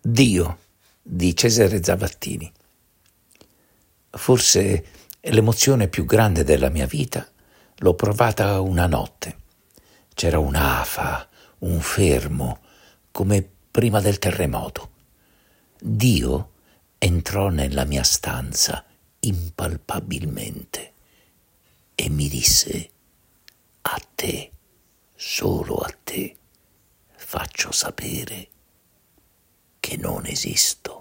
Dio di Cesare Zavattini. Forse l'emozione più grande della mia vita l'ho provata una notte. C'era un'afa, un fermo, come prima del terremoto. Dio entrò nella mia stanza impalpabilmente e mi disse: a te, solo a te, faccio sapere che non esisto.